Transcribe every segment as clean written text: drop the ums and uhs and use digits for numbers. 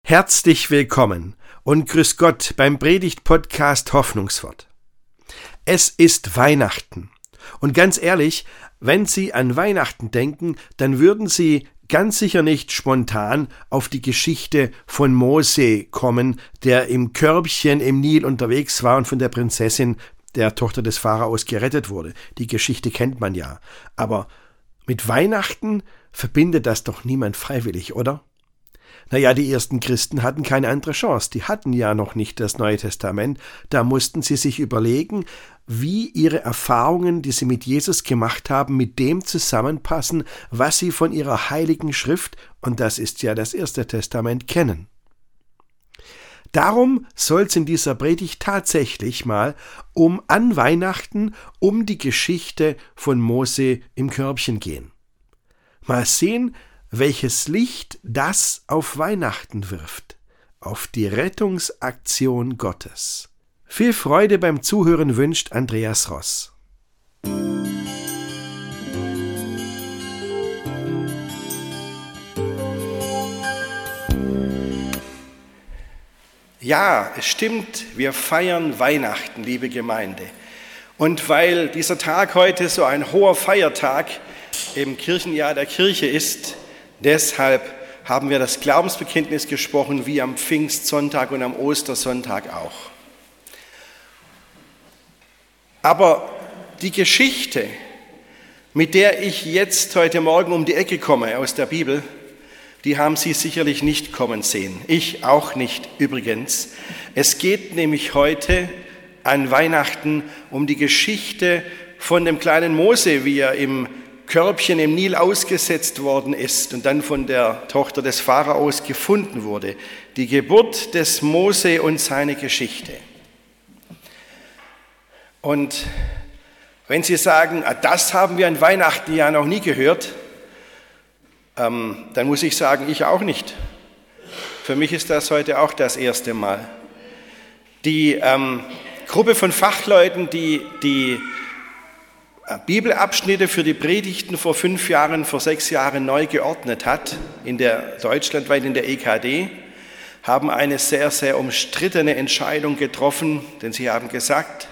Herzlich willkommen und grüß Gott beim Predigt-Podcast Hoffnungswort. Es ist Weihnachten. Und ganz ehrlich, wenn Sie an Weihnachten denken, dann würden Sie ganz sicher nicht spontan auf die Geschichte von Mose kommen, der im Körbchen im Nil unterwegs war und von der Prinzessin, der Tochter des Pharaos, gerettet wurde. Die Geschichte kennt man ja. Aber mit Weihnachten verbindet das doch niemand freiwillig, oder? Naja, die ersten Christen hatten keine andere Chance. Die hatten ja noch nicht das Neue Testament. Da mussten sie sich überlegen, wie ihre Erfahrungen, die sie mit Jesus gemacht haben, mit dem zusammenpassen, was sie von ihrer heiligen Schrift, und das ist ja das Erste Testament, kennen. Darum soll es in dieser Predigt tatsächlich mal an Weihnachten um die Geschichte von Mose im Körbchen gehen. Mal sehen, welches Licht das auf Weihnachten wirft, auf die Rettungsaktion Gottes. Viel Freude beim Zuhören wünscht Andreas Ross. Ja, es stimmt, wir feiern Weihnachten, liebe Gemeinde. Und weil dieser Tag heute so ein hoher Feiertag im Kirchenjahr der Kirche ist, deshalb haben wir das Glaubensbekenntnis gesprochen, wie am Pfingstsonntag und am Ostersonntag auch. Aber die Geschichte, mit der ich jetzt heute Morgen um die Ecke komme aus der Bibel, die haben Sie sicherlich nicht kommen sehen. Ich auch nicht übrigens. Es geht nämlich heute an Weihnachten um die Geschichte von dem kleinen Mose, wie er im Körbchen im Nil ausgesetzt worden ist und dann von der Tochter des Pharaos gefunden wurde. Die Geburt des Mose und seine Geschichte. Und wenn Sie sagen, das haben wir an Weihnachten ja noch nie gehört, dann muss ich sagen, ich auch nicht. Für mich ist das heute auch das erste Mal. Die Gruppe von Fachleuten, die Bibelabschnitte für die Predigten vor 5 Jahren, vor 6 Jahren neu geordnet hat, deutschlandweit in der EKD, haben eine sehr, sehr umstrittene Entscheidung getroffen, denn sie haben gesagt,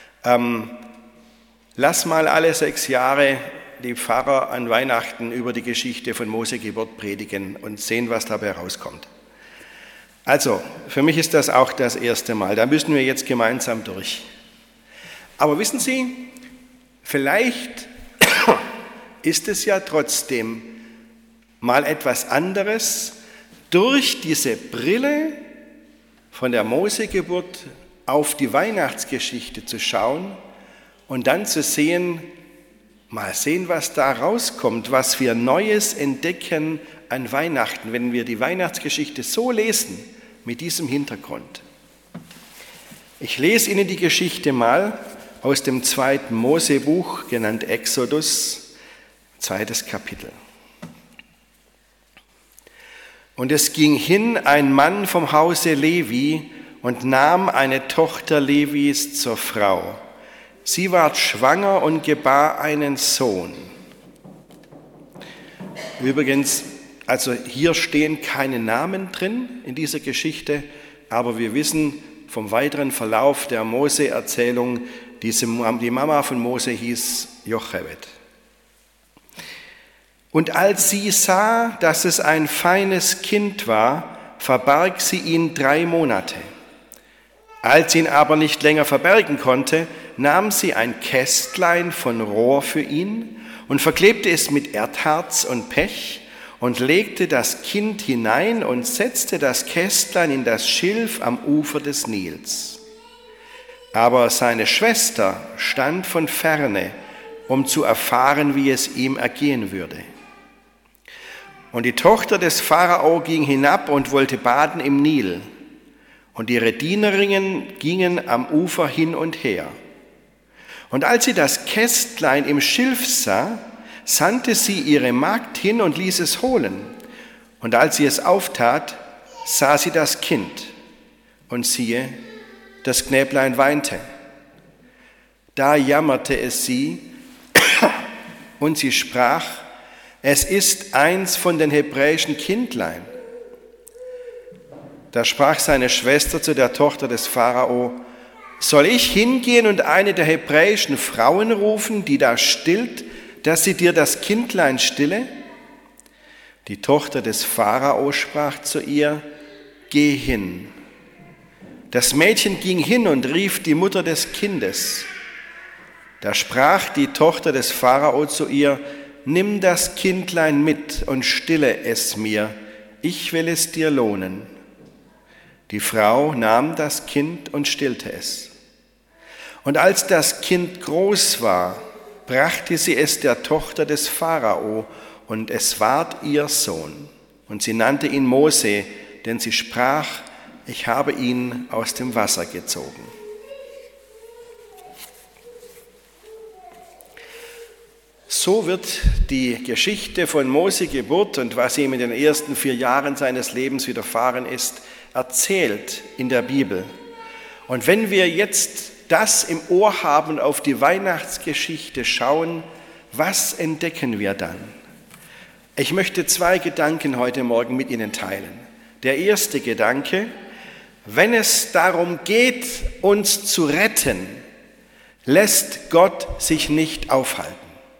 lass mal alle 6 Jahre die Pfarrer an Weihnachten über die Geschichte von Mose Geburt predigen und sehen, was dabei rauskommt. Also, für mich ist das auch das erste Mal, da müssen wir jetzt gemeinsam durch. Aber wissen Sie, vielleicht ist es ja trotzdem mal etwas anderes, durch diese Brille von der Mose-Geburt auf die Weihnachtsgeschichte zu schauen und dann zu sehen, mal sehen, was da rauskommt, was wir Neues entdecken an Weihnachten, wenn wir die Weihnachtsgeschichte so lesen, mit diesem Hintergrund. Ich lese Ihnen die Geschichte mal aus dem 2. Mosebuch, genannt Exodus, 2. Kapitel. Und es ging hin ein Mann vom Hause Levi und nahm eine Tochter Levis zur Frau. Sie ward schwanger und gebar einen Sohn. Übrigens, also hier stehen keine Namen drin in dieser Geschichte, aber wir wissen vom weiteren Verlauf der Mose-Erzählung, die Mama von Mose hieß Jochebed. Und als sie sah, dass es ein feines Kind war, verbarg sie ihn 3 Monate. Als sie ihn aber nicht länger verbergen konnte, nahm sie ein Kästlein von Rohr für ihn und verklebte es mit Erdharz und Pech und legte das Kind hinein und setzte das Kästlein in das Schilf am Ufer des Nils. Aber seine Schwester stand von ferne, um zu erfahren, wie es ihm ergehen würde. Und die Tochter des Pharao ging hinab und wollte baden im Nil. Und ihre Dienerinnen gingen am Ufer hin und her. Und als sie das Kästlein im Schilf sah, sandte sie ihre Magd hin und ließ es holen. Und als sie es auftat, sah sie das Kind. Und siehe, das Knäblein weinte. Da jammerte es sie und sie sprach, es ist eins von den hebräischen Kindlein. Da sprach seine Schwester zu der Tochter des Pharao: Soll ich hingehen und eine der hebräischen Frauen rufen, die da stillt, dass sie dir das Kindlein stille? Die Tochter des Pharao sprach zu ihr: Geh hin. Das Mädchen ging hin und rief die Mutter des Kindes. Da sprach die Tochter des Pharao zu ihr: Nimm das Kindlein mit und stille es mir, ich will es dir lohnen. Die Frau nahm das Kind und stillte es. Und als das Kind groß war, brachte sie es der Tochter des Pharao, und es ward ihr Sohn. Und sie nannte ihn Mose, denn sie sprach: Ich habe ihn aus dem Wasser gezogen. So wird die Geschichte von Mose Geburt und was ihm in den ersten 4 Jahren seines Lebens widerfahren ist, erzählt in der Bibel. Und wenn wir jetzt das im Ohr haben und auf die Weihnachtsgeschichte schauen, was entdecken wir dann? Ich möchte 2 Gedanken heute Morgen mit Ihnen teilen. Der erste Gedanke: Wenn es darum geht, uns zu retten, lässt Gott sich nicht aufhalten.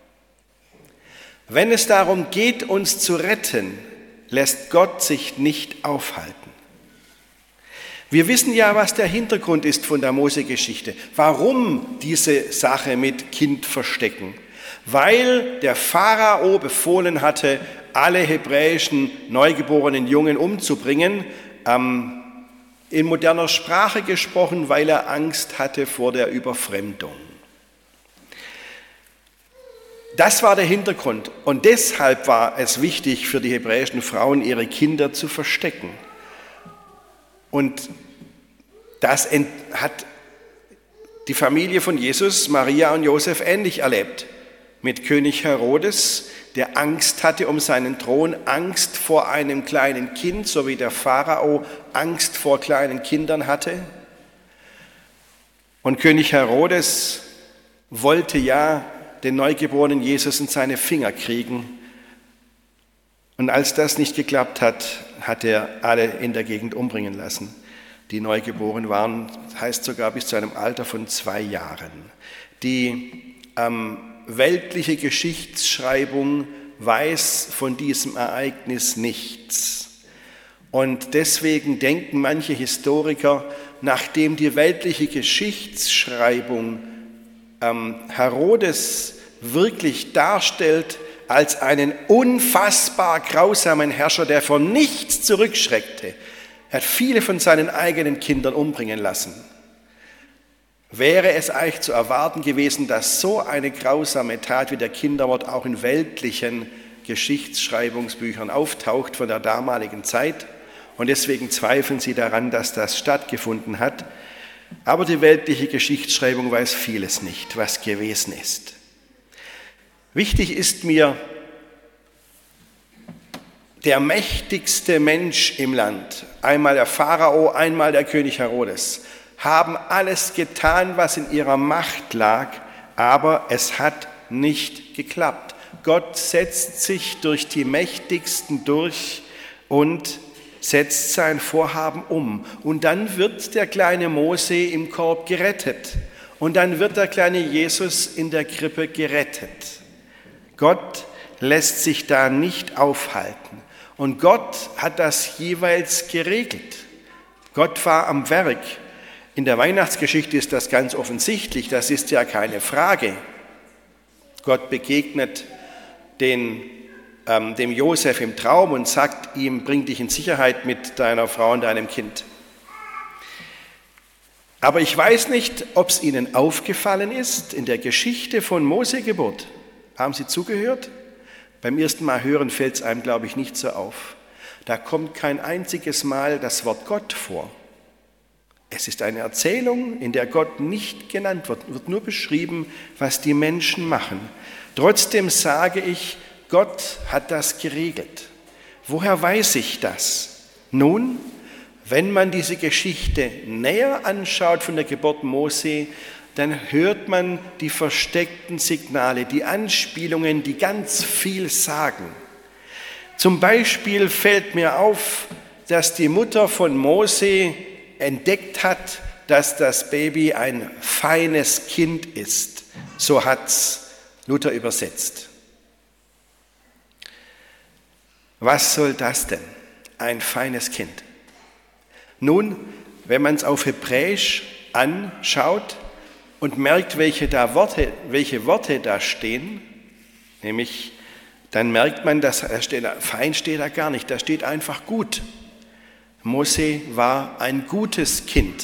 Wenn es darum geht, uns zu retten, lässt Gott sich nicht aufhalten. Wir wissen ja, was der Hintergrund ist von der Mose-Geschichte. Warum diese Sache mit Kind verstecken? Weil der Pharao befohlen hatte, alle hebräischen neugeborenen Jungen umzubringen, in moderner Sprache gesprochen, weil er Angst hatte vor der Überfremdung. Das war der Hintergrund und deshalb war es wichtig für die hebräischen Frauen, ihre Kinder zu verstecken. Und das hat die Familie von Jesus, Maria und Josef, ähnlich erlebt. Mit König Herodes, der Angst hatte um seinen Thron, Angst vor einem kleinen Kind, so wie der Pharao Angst vor kleinen Kindern hatte. Und König Herodes wollte ja den neugeborenen Jesus in seine Finger kriegen. Und als das nicht geklappt hat, hat er alle in der Gegend umbringen lassen, die neugeboren waren, heißt sogar bis zu einem Alter von 2 Jahren. Die weltliche Geschichtsschreibung weiß von diesem Ereignis nichts. Und deswegen denken manche Historiker, nachdem die weltliche Geschichtsschreibung Herodes wirklich darstellt als einen unfassbar grausamen Herrscher, der vor nichts zurückschreckte. Er hat viele von seinen eigenen Kindern umbringen lassen. Wäre es eigentlich zu erwarten gewesen, dass so eine grausame Tat wie der Kindermord auch in weltlichen Geschichtsschreibungsbüchern auftaucht von der damaligen Zeit? Und deswegen zweifeln sie daran, dass das stattgefunden hat. Aber die weltliche Geschichtsschreibung weiß vieles nicht, was gewesen ist. Wichtig ist mir, der mächtigste Mensch im Land, einmal der Pharao, einmal der König Herodes, haben alles getan, was in ihrer Macht lag, aber es hat nicht geklappt. Gott setzt sich durch die Mächtigsten durch und setzt sein Vorhaben um. Und dann wird der kleine Mose im Korb gerettet. Und dann wird der kleine Jesus in der Krippe gerettet. Gott lässt sich da nicht aufhalten. Und Gott hat das jeweils geregelt. Gott war am Werk. In der Weihnachtsgeschichte ist das ganz offensichtlich, das ist ja keine Frage. Gott begegnet dem Josef im Traum und sagt ihm: Bring dich in Sicherheit mit deiner Frau und deinem Kind. Aber ich weiß nicht, ob es Ihnen aufgefallen ist, in der Geschichte von Mose Geburt. Haben Sie zugehört? Beim ersten Mal hören fällt es einem, glaube ich, nicht so auf. Da kommt kein einziges Mal das Wort Gott vor. Es ist eine Erzählung, in der Gott nicht genannt wird nur beschrieben, was die Menschen machen. Trotzdem sage ich, Gott hat das geregelt. Woher weiß ich das? Nun, wenn man diese Geschichte näher anschaut von der Geburt Mose, dann hört man die versteckten Signale, die Anspielungen, die ganz viel sagen. Zum Beispiel fällt mir auf, dass die Mutter von Mose entdeckt hat, dass das Baby ein feines Kind ist. So hat's Luther übersetzt. Was soll das denn? Ein feines Kind. Nun, wenn man es auf Hebräisch anschaut und merkt, welche Worte da stehen, nämlich dann merkt man, dass fein steht da gar nicht, da steht einfach gut. Mose war ein gutes Kind.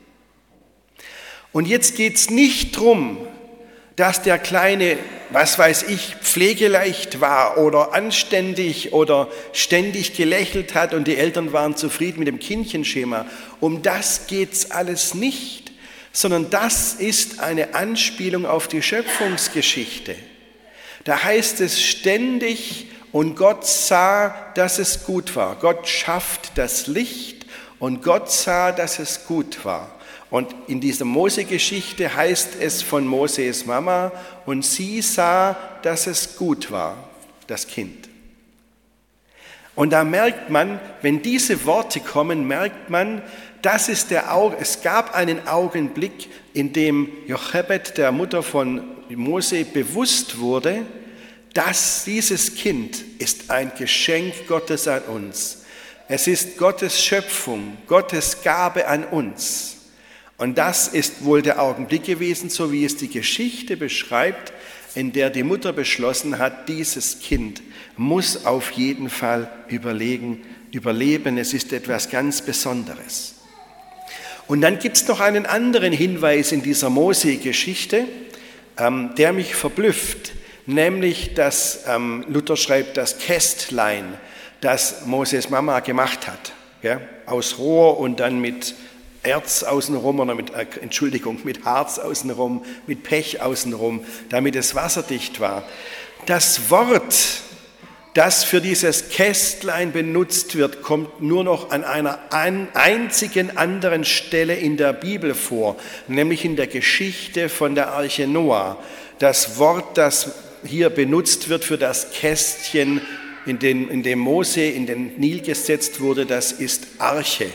Und jetzt geht es nicht darum, dass der Kleine, was weiß ich, pflegeleicht war oder anständig oder ständig gelächelt hat und die Eltern waren zufrieden mit dem Kindchenschema. Um das geht es alles nicht, sondern das ist eine Anspielung auf die Schöpfungsgeschichte. Da heißt es ständig, und Gott sah, dass es gut war. Gott schafft das Licht und Gott sah, dass es gut war. Und in dieser Mose-Geschichte heißt es von Moses Mama, und sie sah, dass es gut war, das Kind. Und da merkt man, wenn diese Worte kommen, merkt man, es gab einen Augenblick, in dem Jochebed, der Mutter von Mose, bewusst wurde, dass dieses Kind ist ein Geschenk Gottes an uns. Es ist Gottes Schöpfung, Gottes Gabe an uns. Und das ist wohl der Augenblick gewesen, so wie es die Geschichte beschreibt, in der die Mutter beschlossen hat, dieses Kind muss auf jeden Fall überleben. Es ist etwas ganz Besonderes. Und dann gibt es noch einen anderen Hinweis in dieser Mose-Geschichte, der mich verblüfft, nämlich, dass Luther schreibt, das Kästlein, das Moses Mama gemacht hat, ja, aus Rohr und dann mit Erz außenrum oder mit Harz außenrum, mit Pech außenrum, damit es wasserdicht war. Das Wort, das für dieses Kästlein benutzt wird, kommt nur noch an einer einzigen anderen Stelle in der Bibel vor, nämlich in der Geschichte von der Arche Noah. Das Wort, das hier benutzt wird für das Kästchen, in dem Mose in den Nil gesetzt wurde, das ist Arche.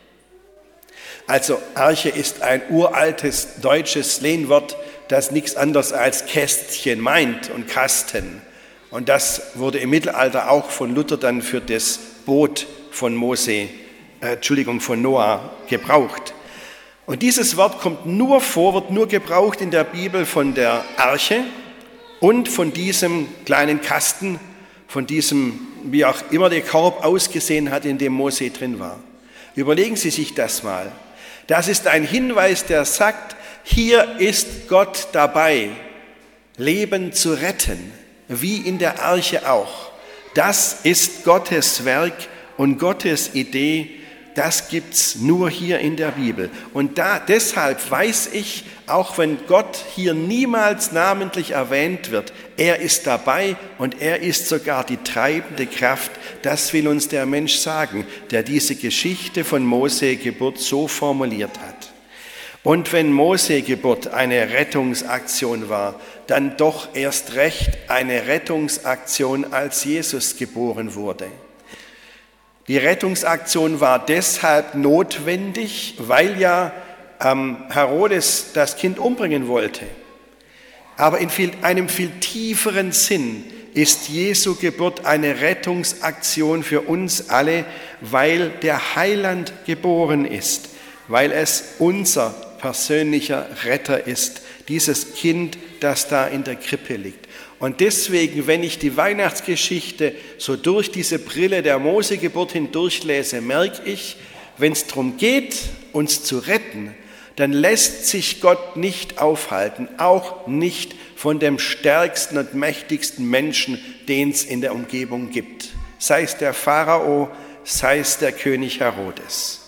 Also Arche ist ein uraltes deutsches Lehnwort, das nichts anderes als Kästchen meint und Kasten. Und das wurde im Mittelalter auch von Luther dann für das Boot von von Noah gebraucht. Und dieses Wort kommt nur vor, wird nur gebraucht in der Bibel von der Arche und von diesem kleinen Kasten, von diesem, wie auch immer der Korb ausgesehen hat, in dem Mose drin war. Überlegen Sie sich das mal. Das ist ein Hinweis, der sagt, hier ist Gott dabei, Leben zu retten, wie in der Arche auch. Das ist Gottes Werk und Gottes Idee, das gibt's nur hier in der Bibel. Und deshalb weiß ich, auch wenn Gott hier niemals namentlich erwähnt wird, er ist dabei und er ist sogar die treibende Kraft. Das will uns der Mensch sagen, der diese Geschichte von Mose Geburt so formuliert hat. Und wenn Mose Geburt eine Rettungsaktion war, dann doch erst recht eine Rettungsaktion, als Jesus geboren wurde. Die Rettungsaktion war deshalb notwendig, weil ja Herodes das Kind umbringen wollte. Aber in einem viel tieferen Sinn ist Jesu Geburt eine Rettungsaktion für uns alle, weil der Heiland geboren ist, weil es unser persönlicher Retter ist, dieses Kind, das da in der Krippe liegt. Und deswegen, wenn ich die Weihnachtsgeschichte so durch diese Brille der Mosegeburt hindurchlese, merke ich, wenn es darum geht, uns zu retten, dann lässt sich Gott nicht aufhalten, auch nicht von dem stärksten und mächtigsten Menschen, den es in der Umgebung gibt. Sei es der Pharao, sei es der König Herodes.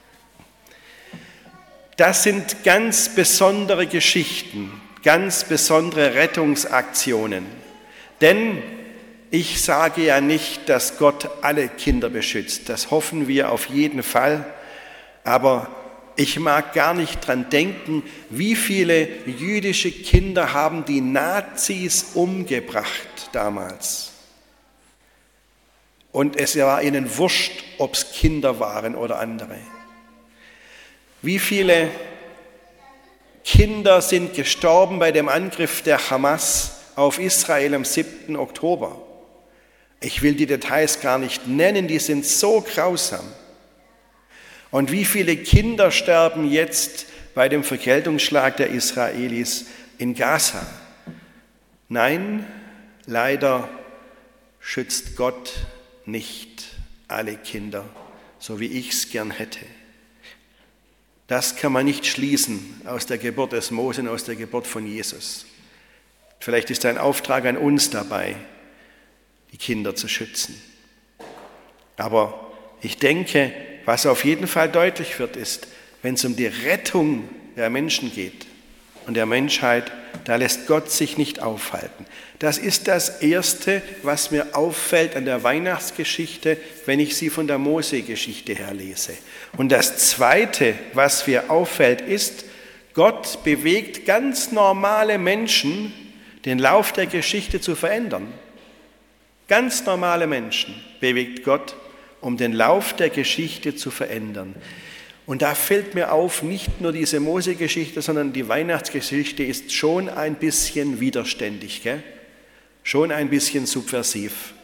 Das sind ganz besondere Geschichten, ganz besondere Rettungsaktionen. Denn ich sage ja nicht, dass Gott alle Kinder beschützt. Das hoffen wir auf jeden Fall. Aber ich mag gar nicht dran denken, wie viele jüdische Kinder haben die Nazis umgebracht damals. und es war ihnen wurscht, ob es Kinder waren oder andere. Wie viele Kinder sind gestorben bei dem Angriff der Hamas auf Israel am 7. Oktober? Ich will die Details gar nicht nennen, die sind so grausam. Und wie viele Kinder sterben jetzt bei dem Vergeltungsschlag der Israelis in Gaza? Nein, leider schützt Gott nicht alle Kinder, so wie ich es gern hätte. Das kann man nicht schließen aus der Geburt des Mose und aus der Geburt von Jesus. Vielleicht ist ein Auftrag an uns dabei, die Kinder zu schützen. Aber ich denke, was auf jeden Fall deutlich wird, ist, wenn es um die Rettung der Menschen geht und der Menschheit, da lässt Gott sich nicht aufhalten. Das ist das Erste, was mir auffällt an der Weihnachtsgeschichte, wenn ich sie von der Mose-Geschichte her lese. Und das Zweite, was mir auffällt, ist, Gott bewegt ganz normale Menschen, den Lauf der Geschichte zu verändern. Ganz normale Menschen bewegt Gott, um den Lauf der Geschichte zu verändern. Und da fällt mir auf, nicht nur diese Mose-Geschichte, sondern die Weihnachtsgeschichte ist schon ein bisschen widerständig, gell? Schon ein bisschen subversiv.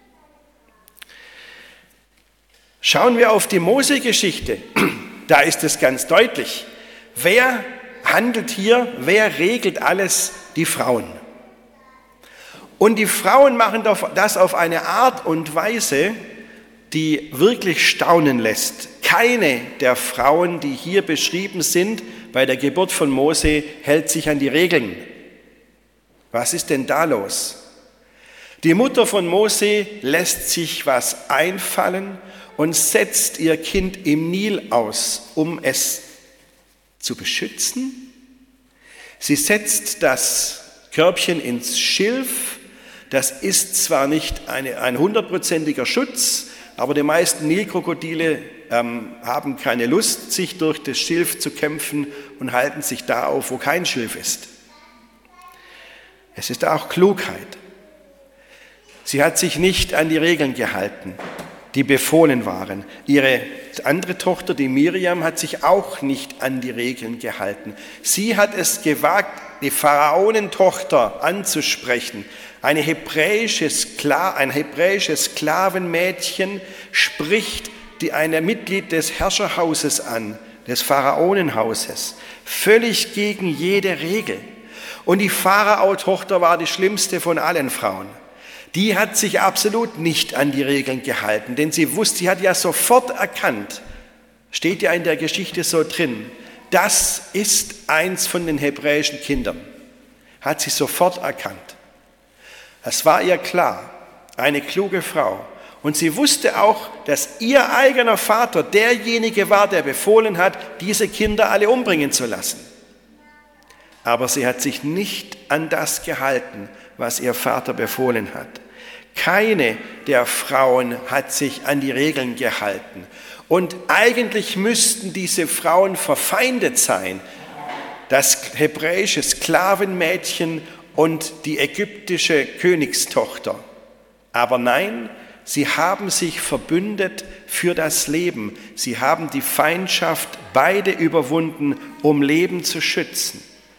Schauen wir auf die Mose-Geschichte, da ist es ganz deutlich. Wer handelt hier, wer regelt alles? Die Frauen. Und die Frauen machen das auf eine Art und Weise, die wirklich staunen lässt. Keine der Frauen, die hier beschrieben sind, bei der Geburt von Mose, hält sich an die Regeln. Was ist denn da los? Die Mutter von Mose lässt sich was einfallen und setzt ihr Kind im Nil aus, um es zu beschützen. Sie setzt das Körbchen ins Schilf. Das ist zwar nicht ein 100%iger Schutz, aber die meisten Nilkrokodile haben keine Lust, sich durch das Schilf zu kämpfen und halten sich da auf, wo kein Schilf ist. Es ist auch Klugheit. Sie hat sich nicht an die Regeln gehalten, die befohlen waren. Ihre andere Tochter, die Miriam, hat sich auch nicht an die Regeln gehalten. Sie hat es gewagt, die Pharaonentochter anzusprechen. Ein hebräisches Sklavenmädchen spricht ein Mitglied des Herrscherhauses an, des Pharaonenhauses, völlig gegen jede Regel. Und die Pharao-Tochter war die schlimmste von allen Frauen. Die hat sich absolut nicht an die Regeln gehalten, denn sie hat ja sofort erkannt, steht ja in der Geschichte so drin, das ist eins von den hebräischen Kindern. Hat sie sofort erkannt. Das war ihr klar, eine kluge Frau. Und sie wusste auch, dass ihr eigener Vater derjenige war, der befohlen hat, diese Kinder alle umbringen zu lassen. Aber sie hat sich nicht an das gehalten, was ihr Vater befohlen hat. Keine der Frauen hat sich an die Regeln gehalten. Und eigentlich müssten diese Frauen verfeindet sein. Das hebräische Sklavenmädchen und die ägyptische Königstochter. Aber nein, sie haben sich verbündet für das Leben. Sie haben die Feindschaft beide überwunden, um Leben zu schützen.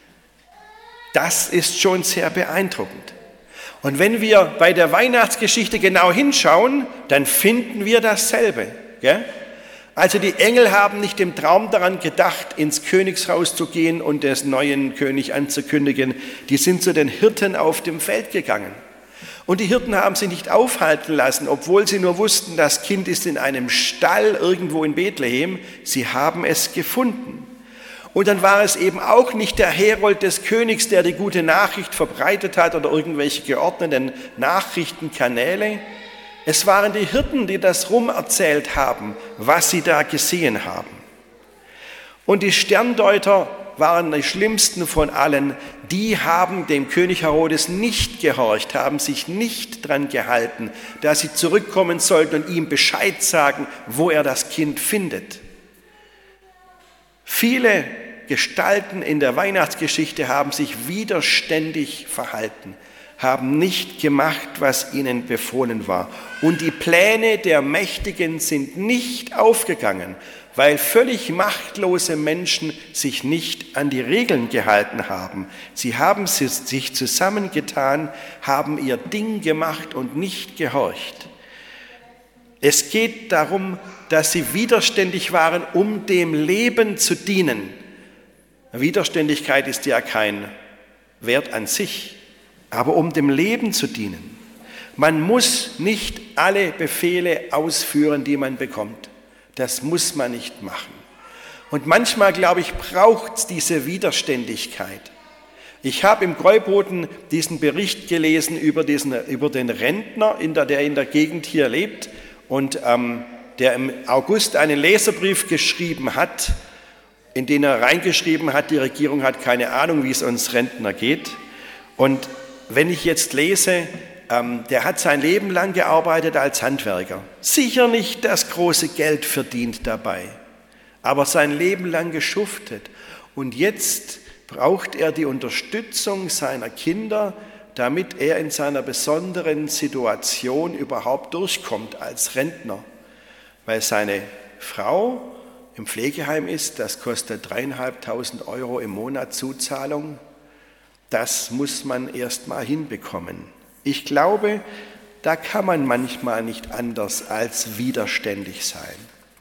Das ist schon sehr beeindruckend. Und wenn wir bei der Weihnachtsgeschichte genau hinschauen, dann finden wir dasselbe. Gell? Also die Engel haben nicht im Traum daran gedacht, ins Königshaus zu gehen und des neuen König anzukündigen. Die sind zu den Hirten auf dem Feld gegangen. Und die Hirten haben sie nicht aufhalten lassen, obwohl sie nur wussten, das Kind ist in einem Stall irgendwo in Bethlehem. Sie haben es gefunden. Und dann war es eben auch nicht der Herold des Königs, der die gute Nachricht verbreitet hat oder irgendwelche geordneten Nachrichtenkanäle. Es waren die Hirten, die das rumerzählt haben, was sie da gesehen haben. Und die Sterndeuter waren die schlimmsten von allen. Die haben dem König Herodes nicht gehorcht, haben sich nicht dran gehalten, dass sie zurückkommen sollten und ihm Bescheid sagen, wo er das Kind findet. Viele Gestalten in der Weihnachtsgeschichte haben sich widerständig verhalten. haben nicht gemacht, was ihnen befohlen war. Und die Pläne der Mächtigen sind nicht aufgegangen, weil völlig machtlose Menschen sich nicht an die Regeln gehalten haben. Sie haben sich zusammengetan, haben ihr Ding gemacht und nicht gehorcht. Es geht darum, dass sie widerständig waren, um dem Leben zu dienen. Widerständigkeit ist ja kein Wert an sich, aber um dem Leben zu dienen. Man muss nicht alle Befehle ausführen, die man bekommt. Das muss man nicht machen. Und manchmal, glaube ich, braucht es diese Widerständigkeit. Ich habe im Gräuboden diesen Bericht gelesen über den Rentner, der in der Gegend hier lebt und der im August einen Leserbrief geschrieben hat, in den er reingeschrieben hat, die Regierung hat keine Ahnung, wie es uns Rentner geht. Und wenn ich jetzt lese, der hat sein Leben lang gearbeitet als Handwerker. Sicher nicht das große Geld verdient dabei, aber sein Leben lang geschuftet. Und jetzt braucht er die Unterstützung seiner Kinder, damit er in seiner besonderen Situation überhaupt durchkommt als Rentner. Weil seine Frau im Pflegeheim ist, das kostet 3.500 € im Monat Zuzahlung. Das muss man erst mal hinbekommen. Ich glaube, da kann man manchmal nicht anders als widerständig sein.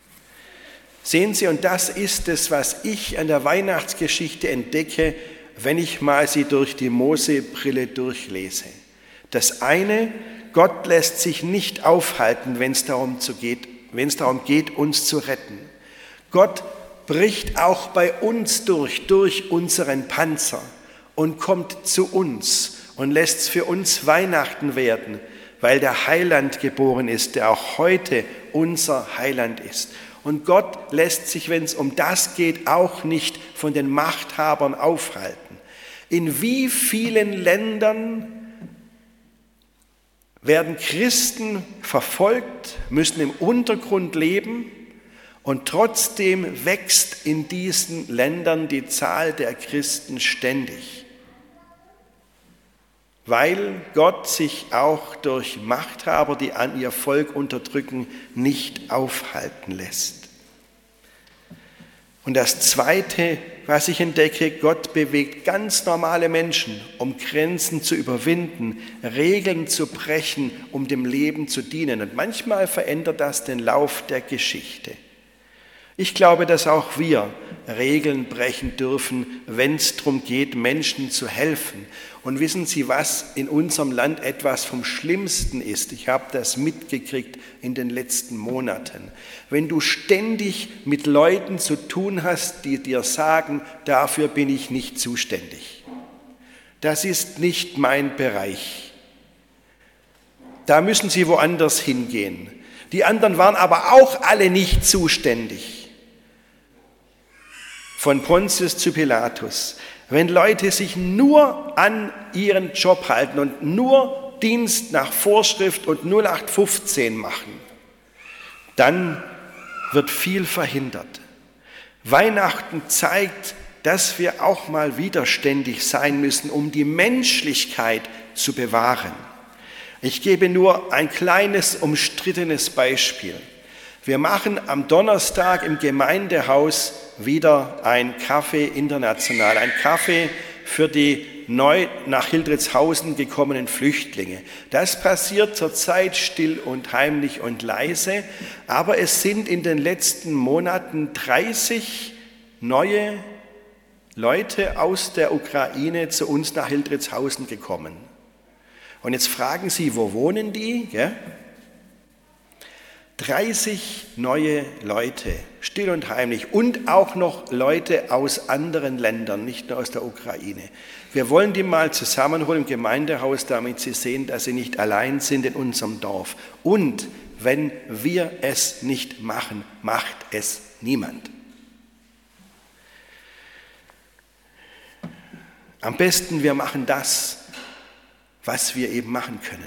Sehen Sie, und das ist es, was ich an der Weihnachtsgeschichte entdecke, wenn ich mal sie durch die Mose-Brille durchlese. Das eine, Gott lässt sich nicht aufhalten, wenn es darum geht, uns zu retten. Gott bricht auch bei uns durch unseren Panzer und kommt zu uns und lässt es für uns Weihnachten werden, weil der Heiland geboren ist, der auch heute unser Heiland ist. Und Gott lässt sich, wenn es um das geht, auch nicht von den Machthabern aufhalten. In wie vielen Ländern werden Christen verfolgt, müssen im Untergrund leben und trotzdem wächst in diesen Ländern die Zahl der Christen ständig. Weil Gott sich auch durch Machthaber, die an ihr Volk unterdrücken, nicht aufhalten lässt. Und das Zweite, was ich entdecke, Gott bewegt ganz normale Menschen, um Grenzen zu überwinden, Regeln zu brechen, um dem Leben zu dienen. Und manchmal verändert das den Lauf der Geschichte. Ich glaube, dass auch wir Regeln brechen dürfen, wenn es darum geht, Menschen zu helfen. Und wissen Sie, was in unserem Land etwas vom Schlimmsten ist? Ich habe das mitgekriegt in den letzten Monaten. Wenn du ständig mit Leuten zu tun hast, die dir sagen, dafür bin ich nicht zuständig. Das ist nicht mein Bereich. Da müssen Sie woanders hingehen. Die anderen waren aber auch alle nicht zuständig. Von Pontius zu Pilatus. Wenn Leute sich nur an ihren Job halten und nur Dienst nach Vorschrift und 0815 machen, dann wird viel verhindert. Weihnachten zeigt, dass wir auch mal widerständig sein müssen, um die Menschlichkeit zu bewahren. Ich gebe nur ein kleines, umstrittenes Beispiel. Wir machen am Donnerstag im Gemeindehaus wieder ein Kaffee international, ein Kaffee für die neu nach Hildritzhausen gekommenen Flüchtlinge. Das passiert zurzeit still und heimlich und leise, aber es sind in den letzten Monaten 30 neue Leute aus der Ukraine zu uns nach Hildritzhausen gekommen. Und jetzt fragen Sie, wo wohnen die? Ja? 30 neue Leute, still und heimlich, und auch noch Leute aus anderen Ländern, nicht nur aus der Ukraine. Wir wollen die mal zusammenholen im Gemeindehaus, damit sie sehen, dass sie nicht allein sind in unserem Dorf. Und wenn wir es nicht machen, macht es niemand. Am besten, wir machen das, was wir eben machen können.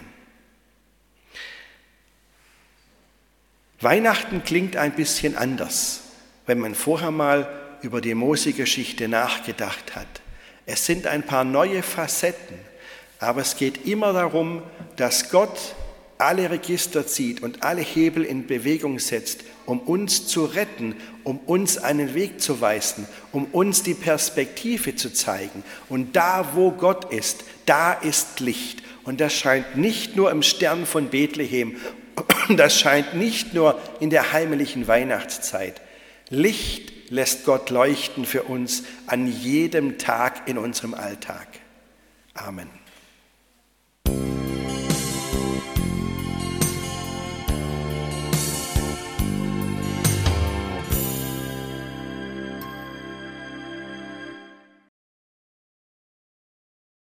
Weihnachten klingt ein bisschen anders, wenn man vorher mal über die Mose-Geschichte nachgedacht hat. Es sind ein paar neue Facetten. Aber es geht immer darum, dass Gott alle Register zieht und alle Hebel in Bewegung setzt, um uns zu retten, um uns einen Weg zu weisen, um uns die Perspektive zu zeigen. Und da, wo Gott ist, da ist Licht. Und das scheint nicht nur im Stern von Bethlehem, das scheint nicht nur in der heimlichen Weihnachtszeit. Licht lässt Gott leuchten für uns an jedem Tag in unserem Alltag. Amen.